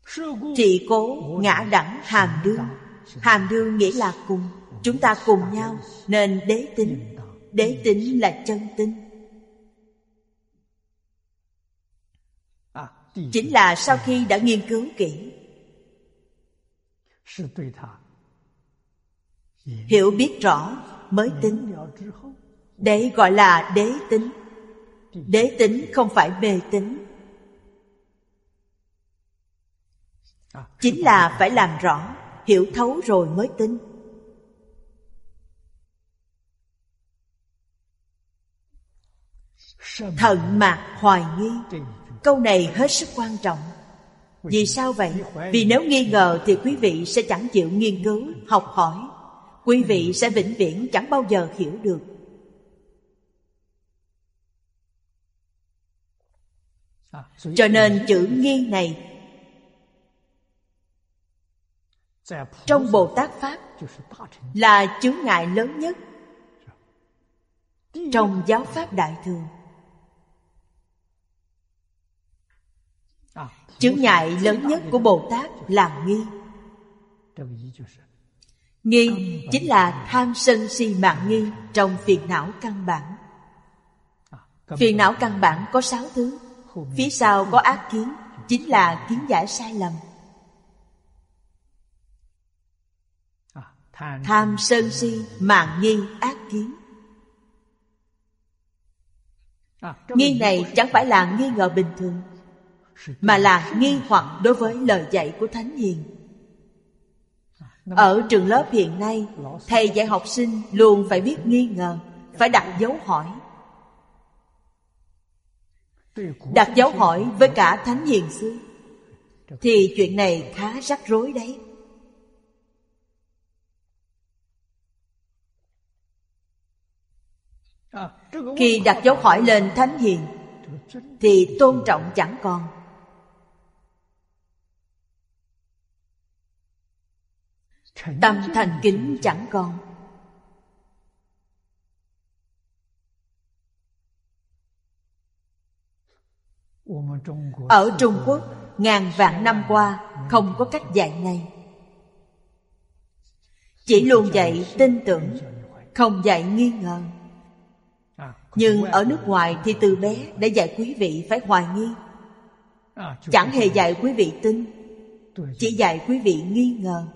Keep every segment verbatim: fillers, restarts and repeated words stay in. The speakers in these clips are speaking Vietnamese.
Trì cố ngã đẳng hàm đương. Hàm đương nghĩa là cùng. Chúng ta cùng nhau nên đế tính. Đế tính là chân tính. Chính là sau khi đã nghiên cứu kỹ, hiểu biết rõ mới tính. Đấy gọi là đế tính. Đế tính không phải mê tín. Chính là phải làm rõ, hiểu thấu rồi mới tin. Thận mạc hoài nghi. Câu này hết sức quan trọng. Vì sao vậy? Vì nếu nghi ngờ thì quý vị sẽ chẳng chịu nghiên cứu, học hỏi. Quý vị sẽ vĩnh viễn chẳng bao giờ hiểu được. Cho nên chữ nghi này trong Bồ Tát Pháp là chướng ngại lớn nhất trong giáo Pháp Đại Thừa. Chướng ngại lớn nhất của Bồ Tát là nghi. Nghi chính là tham sân si mạng nghi trong phiền não căn bản. Phiền não căn bản có sáu thứ. Phía sau có ác kiến, chính là kiến giải sai lầm. Tham sân si mạng nghi ác kiến. Nghi này chẳng phải là nghi ngờ bình thường, mà là nghi hoặc đối với lời dạy của Thánh Hiền. Ở trường lớp hiện nay, thầy dạy học sinh luôn phải biết nghi ngờ, phải đặt dấu hỏi. Đặt dấu hỏi với cả Thánh Hiền xưa thì chuyện này khá rắc rối đấy. Khi đặt dấu hỏi lên Thánh Hiền thì tôn trọng chẳng còn. Tâm thành kính chẳng còn. Ở Trung Quốc, ngàn vạn năm qua không có cách dạy này. Chỉ luôn dạy tin tưởng, không dạy nghi ngờ. Nhưng ở nước ngoài thì từ bé đã dạy quý vị phải hoài nghi. Chẳng hề dạy quý vị tin, chỉ dạy quý vị nghi ngờ.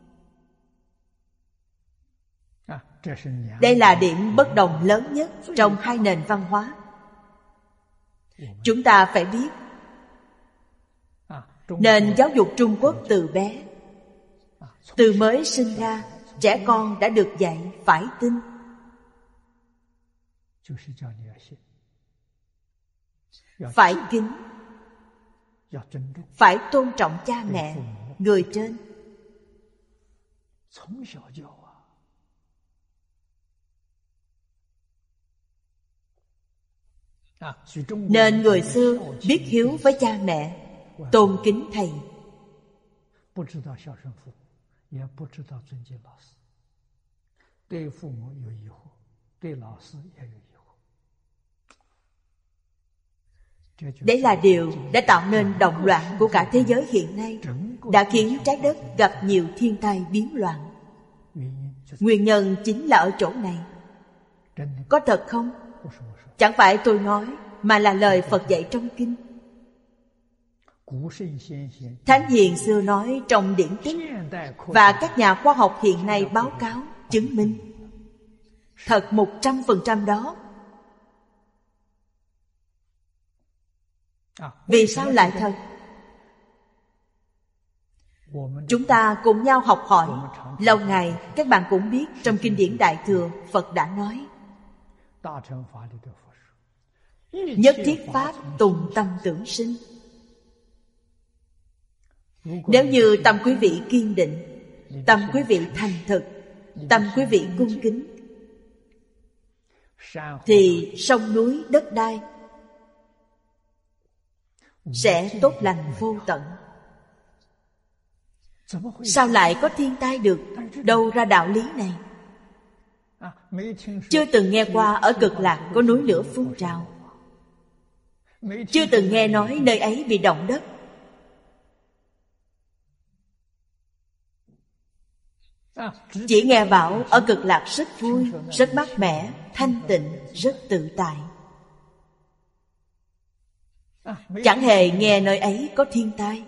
Đây là điểm bất đồng lớn nhất trong hai nền văn hóa. Chúng ta phải biết, nền giáo dục Trung Quốc từ bé, từ mới sinh ra, trẻ con đã được dạy phải tin. Phải kính, phải tôn trọng cha mẹ, người trên. Nên người xưa biết hiếu với cha mẹ, tôn kính thầy. Đấy là điều đã tạo nên động loạn của cả thế giới hiện nay, đã khiến trái đất gặp nhiều thiên tai biến loạn. Nguyên nhân chính là ở chỗ này. Có thật không? Chẳng phải tôi nói, mà là lời Phật dạy trong kinh. Thánh Hiền xưa nói trong điển tích, và các nhà khoa học hiện nay báo cáo, chứng minh. Thật một trăm phần trăm đó. Vì sao lại thật? Chúng ta cùng nhau học hỏi. Lâu ngày các bạn cũng biết, trong kinh điển Đại Thừa, Phật đã nói, nhất thiết pháp tùng tâm tưởng sinh. Nếu như tâm quý vị kiên định, tâm quý vị thành thực, tâm quý vị cung kính, thì sông núi đất đai sẽ tốt lành vô tận. Sao lại có thiên tai được? Đâu ra đạo lý này? Chưa từng nghe qua ở Cực Lạc có núi lửa phun trào. Chưa từng nghe nói nơi ấy bị động đất. Chỉ nghe bảo ở Cực Lạc rất vui, rất mát mẻ, thanh tịnh, rất tự tại. Chẳng hề nghe nơi ấy có thiên tai.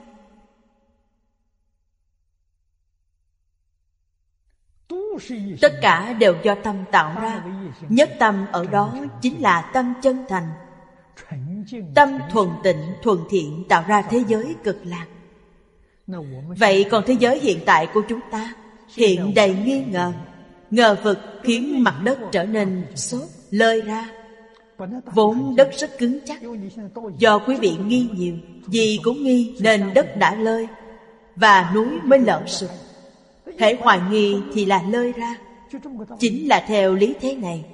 Tất cả đều do tâm tạo ra. Nhất tâm ở đó chính là tâm chân thành, tâm thuần tịnh, thuần thiện tạo ra thế giới Cực Lạc. Vậy còn thế giới hiện tại của chúng ta hiện đầy nghi ngờ, ngờ vực khiến mặt đất trở nên xốp, lơi ra. Vốn đất rất cứng chắc, do quý vị nghi nhiều, gì cũng nghi nên đất đã lơi, và núi mới lở sụp. Hễ hoài nghi thì là lơi ra. Chính là theo lý thế này.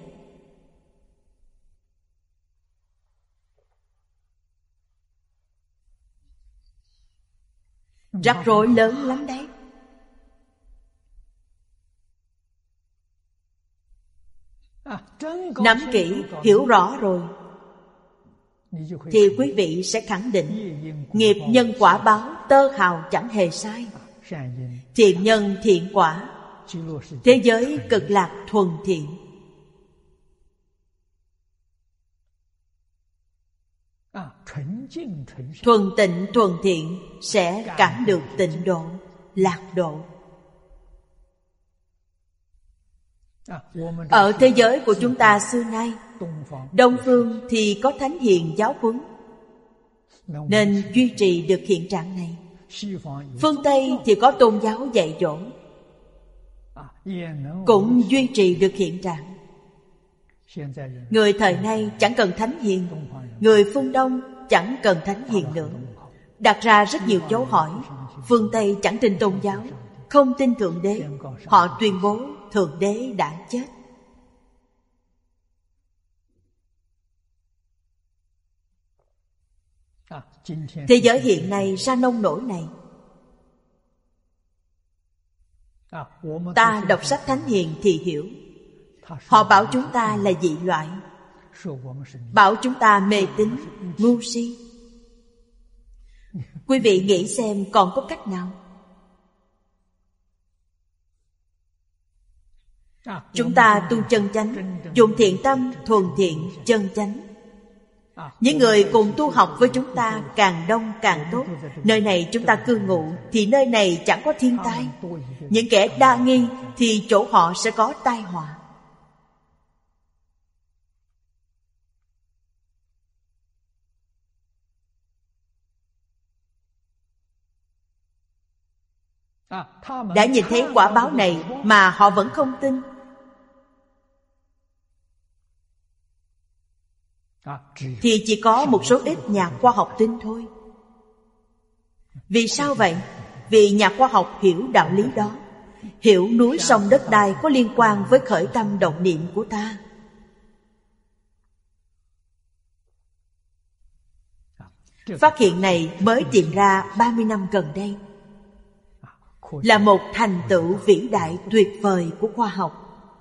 Rắc rối lớn lắm đấy. Nắm kỹ, hiểu rõ rồi thì quý vị sẽ khẳng định nghiệp nhân quả báo tơ hào chẳng hề sai. Thiện nhân thiện quả, thế giới Cực Lạc thuần thiện. Thuần tịnh thuần thiện sẽ cảm được tịnh độ, lạc độ. Ở thế giới của chúng ta xưa nay, Đông phương thì có thánh hiền giáo huấn nên duy trì được hiện trạng này. Phương Tây thì có tôn giáo dạy dỗ cũng duy trì được hiện trạng. Người thời nay chẳng cần thánh hiền, người phương Đông chẳng cần thánh hiền nữa. Đặt ra rất nhiều dấu hỏi. Phương Tây chẳng tin tôn giáo, không tin Thượng Đế. Họ tuyên bố Thượng Đế đã chết. Thế giới hiện nay ra nông nổi này. Ta đọc sách thánh hiền thì hiểu. Họ bảo chúng ta là dị loại, bảo chúng ta mê tín, ngu si. Quý vị nghĩ xem còn có cách nào? Chúng ta tu chân chánh, dùng thiện tâm thuần thiện chân chánh. Những người cùng tu học với chúng ta càng đông càng tốt. Nơi này chúng ta cư ngụ thì nơi này chẳng có thiên tai. Những kẻ đa nghi thì chỗ họ sẽ có tai họa. Đã nhìn thấy quả báo này mà họ vẫn không tin. Thì chỉ có một số ít nhà khoa học tin thôi. Vì sao vậy? Vì nhà khoa học hiểu đạo lý đó, hiểu núi sông đất đai có liên quan với khởi tâm động niệm của ta. Phát hiện này mới tìm ra ba mươi năm gần đây, là một thành tựu vĩ đại tuyệt vời của khoa học.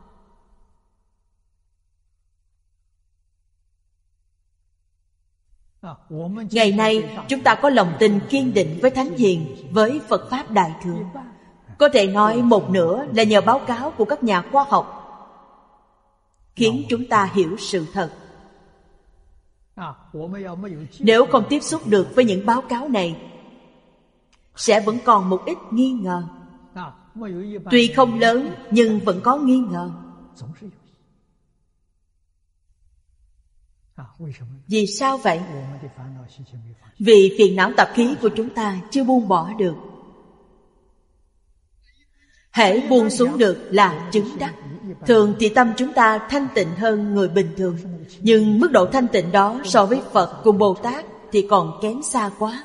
Ngày nay chúng ta có lòng tin kiên định với Thánh Hiền, với Phật Pháp Đại Thừa. Có thể nói một nửa là nhờ báo cáo của các nhà khoa học, khiến chúng ta hiểu sự thật. Nếu không tiếp xúc được với những báo cáo này, sẽ vẫn còn một ít nghi ngờ. Tuy không lớn nhưng vẫn có nghi ngờ. Vì sao vậy? Vì phiền não tập khí của chúng ta chưa buông bỏ được. Hễ buông xuống được là chứng đắc. Thường thì tâm chúng ta thanh tịnh hơn người bình thường, nhưng mức độ thanh tịnh đó so với Phật cùng Bồ Tát thì còn kém xa quá.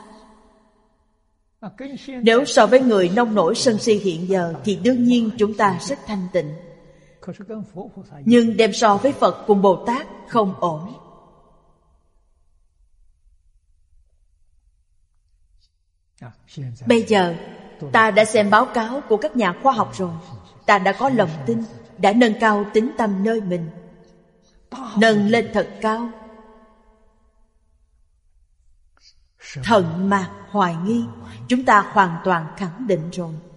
Nếu so với người nông nổi sân si hiện giờ thì đương nhiên chúng ta rất thanh tịnh. Nhưng đem so với Phật cùng Bồ Tát không ổn. Bây giờ ta đã xem báo cáo của các nhà khoa học rồi. Ta đã có lòng tin, đã nâng cao tín tâm nơi mình, nâng lên thật cao. Thận mạc hoài nghi, chúng ta hoàn toàn khẳng định rồi.